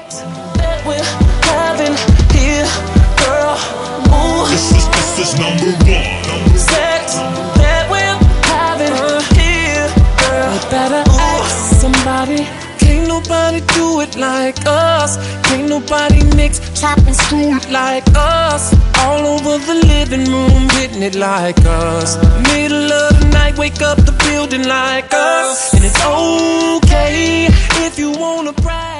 sex that we're having here, girl. Ooh, this is number one. sex that we're having here, girl. You better ask somebody. Can't nobody do it like us. Can't nobody mix, chop, and screw it like us. All over the living room, hitting it like us. Middle of the night, wake up the building like us. And it's okay if you wanna brag.